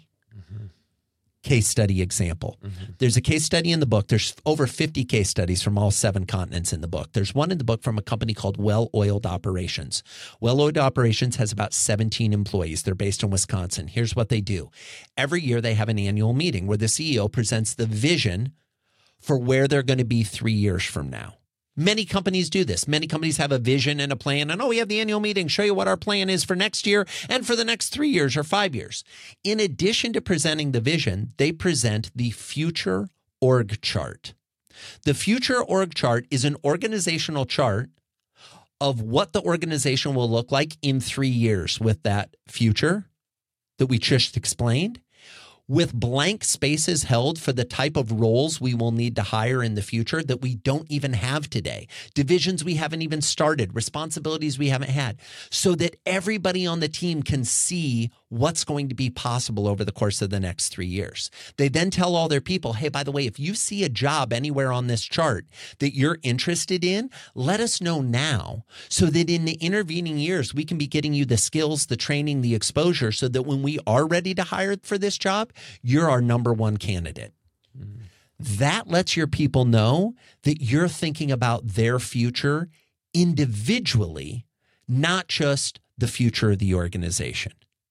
Case study example. Mm-hmm. There's a case study in the book. There's over fifty case studies from all seven continents in the book. There's one in the book from a company called Well-Oiled Operations. Well-Oiled Operations has about seventeen employees. They're based in Wisconsin. Here's what they do. Every year they have an annual meeting where the C E O presents the vision for where they're going to be three years from now. Many companies do this. Many companies have a vision and a plan. And, oh, we have the annual meeting, show you what our plan is for next year and for the next three years or five years. In addition to presenting the vision, they present the future org chart. The future org chart is an organizational chart of what the organization will look like in three years with that future that we just explained, with blank spaces held for the type of roles we will need to hire in the future that we don't even have today, divisions we haven't even started, responsibilities we haven't had, so that everybody on the team can see what's going to be possible over the course of the next three years. They then tell all their people, hey, by the way, if you see a job anywhere on this chart that you're interested in, let us know now so that in the intervening years, we can be getting you the skills, the training, the exposure so that when we are ready to hire for this job, you're our number one candidate. Mm. That lets your people know that you're thinking about their future individually, not just the future of the organization.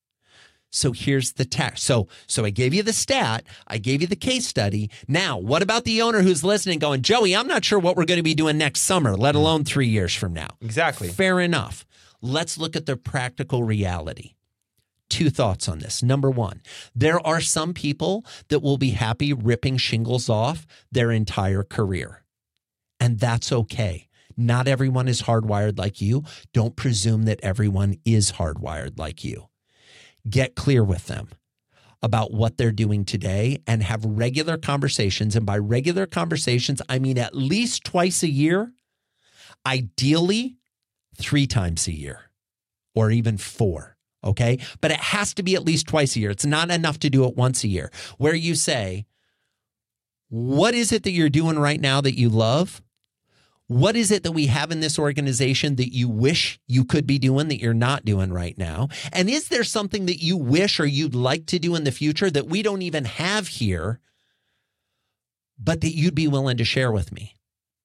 So here's the text. So, so I gave you the stat. I gave you the case study. Now, what about the owner who's listening going, Joey, I'm not sure what we're going to be doing next summer, let alone three years from now. Exactly. Fair enough. Let's look at the practical reality. Two thoughts on this. Number one, there are some people that will be happy ripping shingles off their entire career. And that's okay. Not everyone is hardwired like you. Don't presume that everyone is hardwired like you. Get clear with them about what they're doing today and have regular conversations. And by regular conversations, I mean at least twice a year, ideally three times a year or even four. Okay. But it has to be at least twice a year. It's not enough to do it once a year where you say, what is it that you're doing right now that you love? What is it that we have in this organization that you wish you could be doing that you're not doing right now? And is there something that you wish or you'd like to do in the future that we don't even have here, but that you'd be willing to share with me?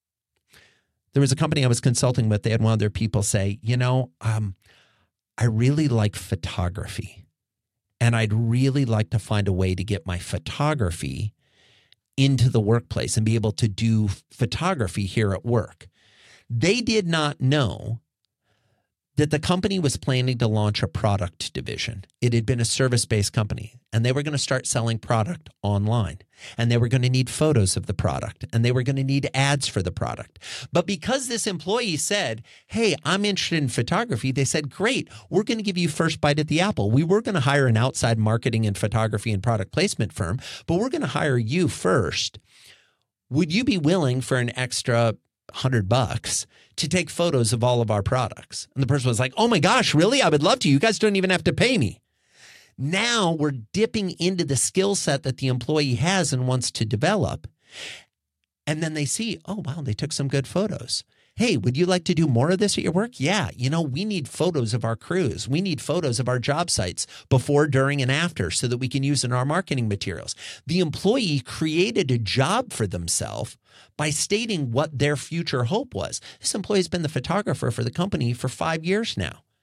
There was a company I was consulting with. They had one of their people say, you know, um, I really like photography, and I'd really like to find a way to get my photography into the workplace and be able to do photography here at work. They did not know that the company was planning to launch a product division. It had been a service-based company, and they were going to start selling product online, and they were going to need photos of the product, and they were going to need ads for the product. But because this employee said, hey, I'm interested in photography, they said, great, we're going to give you first bite at the apple. We were going to hire an outside marketing and photography and product placement firm, but we're going to hire you first. Would you be willing for an extra hundred bucks to take photos of all of our products? And the person was like, oh my gosh, really? I would love to. You guys don't even have to pay me. Now we're dipping into the skill set that the employee has and wants to develop. And then they see, oh, wow, they took some good photos. Hey, would you like to do more of this at your work? Yeah, you know, we need photos of our crews. We need photos of our job sites before, during, and after so that we can use in our marketing materials. The employee created a job for themselves by stating what their future hope was. This employee's been the photographer for the company for five years now.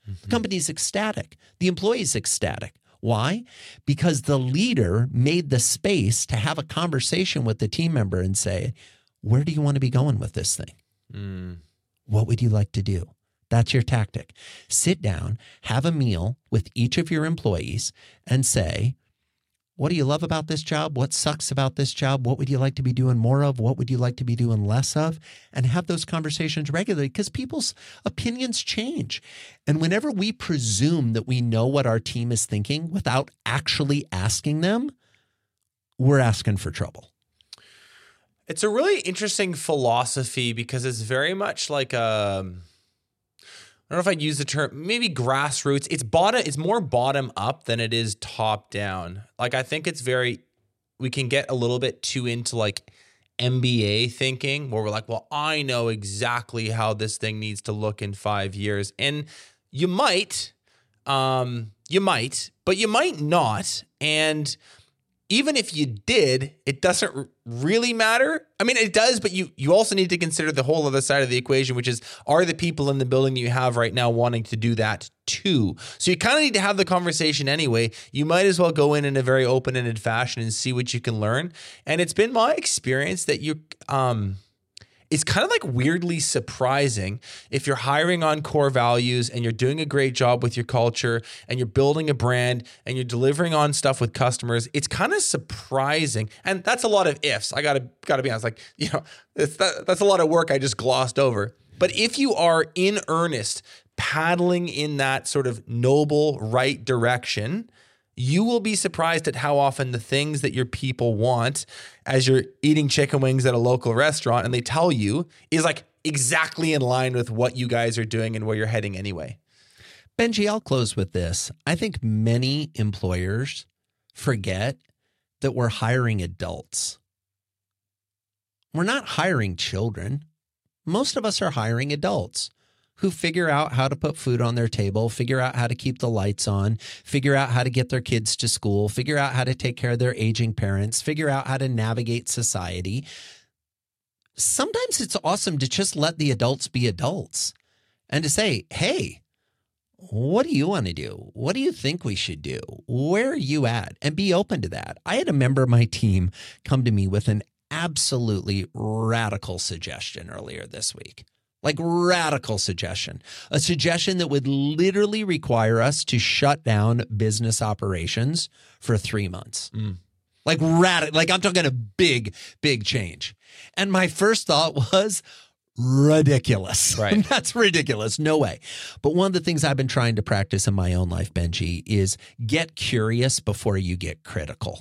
Mm-hmm. The company's ecstatic. The employee's ecstatic. Why? Because the leader made the space to have a conversation with the team member and say, where do you want to be going with this thing? Mm. What would you like to do? That's your tactic. Sit down, have a meal with each of your employees and say, what do you love about this job? What sucks about this job? What would you like to be doing more of? What would you like to be doing less of? And have those conversations regularly because people's opinions change. And whenever we presume that we know what our team is thinking without actually asking them, we're asking for trouble. It's a really interesting philosophy because it's very much like a, I don't know if I'd use the term, maybe grassroots. It's bottom, it's more bottom up than it is top down. Like, I think it's very, we can get a little bit too into like M B A thinking where we're like, well, I know exactly how this thing needs to look in five years. And you might, um, you might, but you might not. And even if you did, it doesn't really matter. I mean, it does, but you you also need to consider the whole other side of the equation, which is, are the people in the building you have right now wanting to do that too? So you kind of need to have the conversation anyway. You might as well go in in a very open-ended fashion and see what you can learn. And it's been my experience that you, um, it's kind of like weirdly surprising if you're hiring on core values and you're doing a great job with your culture and you're building a brand and you're delivering on stuff with customers. It's kind of surprising. And that's a lot of ifs. I gotta, gotta be honest. Like, you know, it's that, that's a lot of work I just glossed over. But if you are in earnest, paddling in that sort of noble, right direction, you will be surprised at how often the things that your people want as you're eating chicken wings at a local restaurant and they tell you is like exactly in line with what you guys are doing and where you're heading anyway. Benji, I'll close with this. I think many employers forget that we're hiring adults. We're not hiring children. Most of us are hiring adults who figure out how to put food on their table, figure out how to keep the lights on, figure out how to get their kids to school, figure out how to take care of their aging parents, figure out how to navigate society. Sometimes it's awesome to just let the adults be adults and to say, hey, what do you want to do? What do you think we should do? Where are you at? And be open to that. I had a member of my team come to me with an absolutely radical suggestion earlier this week. Like radical suggestion, a suggestion that would literally require us to shut down business operations for three months. Mm. Like radical, like I'm talking a big, big change. And my first thought was ridiculous. Right. That's ridiculous. No way. But one of the things I've been trying to practice in my own life, Benji, is get curious before you get critical.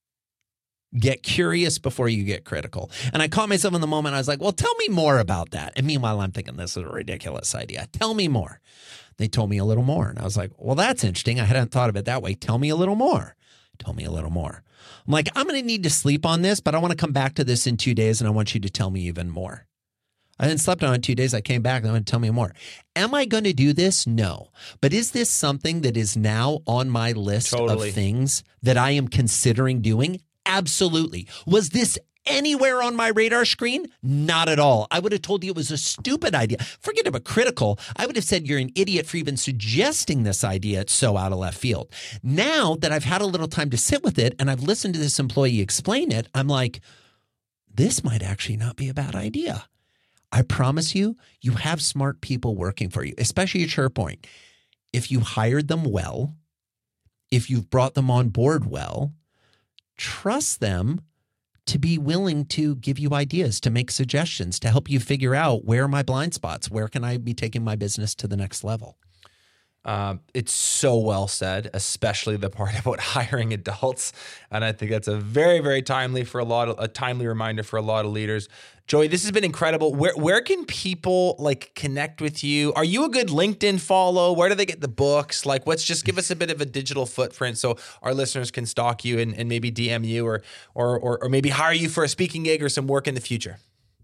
Get curious before you get critical. And I caught myself in the moment. I was like, well, tell me more about that. And meanwhile, I'm thinking this is a ridiculous idea. Tell me more. They told me a little more. And I was like, well, that's interesting. I hadn't thought of it that way. Tell me a little more. Tell me a little more. I'm like, I'm going to need to sleep on this, but I want to come back to this in two days. And I want you to tell me even more. I then slept on it two days. I came back and I want to tell me more. Am I going to do this? No. But is this something that is now on my list Totally. of things that I am considering doing? Absolutely. Was this anywhere on my radar screen? Not at all. I would have told you it was a stupid idea. Forget about critical. I would have said you're an idiot for even suggesting this idea. It's so out of left field. Now that I've had a little time to sit with it and I've listened to this employee explain it, I'm like, this might actually not be a bad idea. I promise you, you have smart people working for you, especially at SharePoint. If you hired them well, if you've brought them on board well, trust them to be willing to give you ideas, to make suggestions, to help you figure out where are my blind spots, where can I be taking my business to the next level. Um, it's so well said, especially the part about hiring adults. And I think that's a very, very timely for a lot of a timely reminder for a lot of leaders. Joey, this has been incredible. Where where can people like connect with you? Are you a good LinkedIn follow? Where do they get the books? Like, let's just give us a bit of a digital footprint so our listeners can stalk you and, and maybe D M you or, or or or maybe hire you for a speaking gig or some work in the future.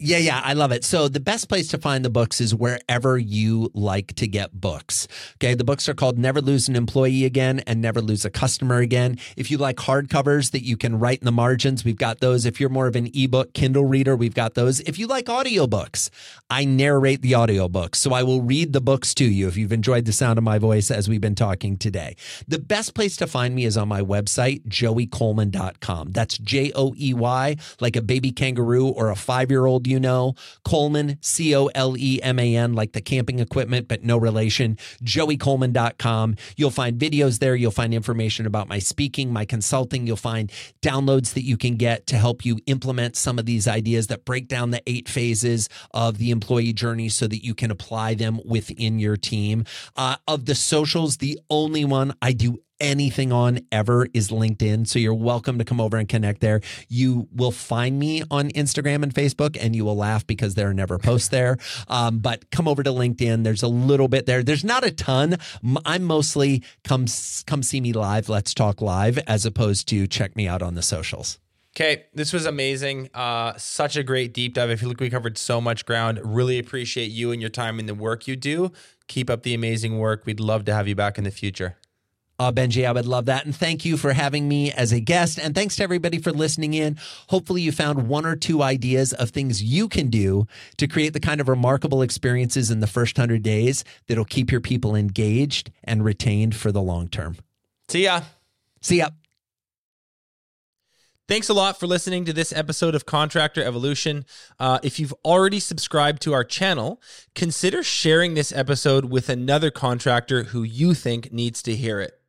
Yeah, yeah, I love it. So the best place to find the books is wherever you like to get books. Okay, the books are called Never Lose an Employee Again and Never Lose a Customer Again. If you like hardcovers that you can write in the margins, we've got those. If you're more of an ebook Kindle reader, we've got those. If you like audiobooks, I narrate the audiobooks, so I will read the books to you if you've enjoyed the sound of my voice as we've been talking today. The best place to find me is on my website, joey coleman dot com. That's J O E Y, like a baby kangaroo or a five-year-old, you know. Coleman, C O L E M A N, like the camping equipment, but no relation. joey coleman dot com. You'll find videos there. You'll find information about my speaking, my consulting. You'll find downloads that you can get to help you implement some of these ideas that break down the eight phases of the employee journey so that you can apply them within your team. Uh, of the socials, the only one I do anything on ever is LinkedIn. So you're welcome to come over and connect there. You will find me on Instagram and Facebook, and you will laugh because there are never posts there. Um, but come over to LinkedIn. There's a little bit there. There's not a ton. I'm mostly come, come see me live. Let's talk live, as opposed to check me out on the socials. Okay, this was amazing. Uh, such a great deep dive. I feel like we covered so much ground. Really appreciate you and your time and the work you do. Keep up the amazing work. We'd love to have you back in the future. Uh, Benji, I would love that. And thank you for having me as a guest. And thanks to everybody for listening in. Hopefully you found one or two ideas of things you can do to create the kind of remarkable experiences in the first hundred days that'll keep your people engaged and retained for the long term. See ya. See ya. Thanks a lot for listening to this episode of Contractor Evolution. Uh, if you've already subscribed to our channel, consider sharing this episode with another contractor who you think needs to hear it.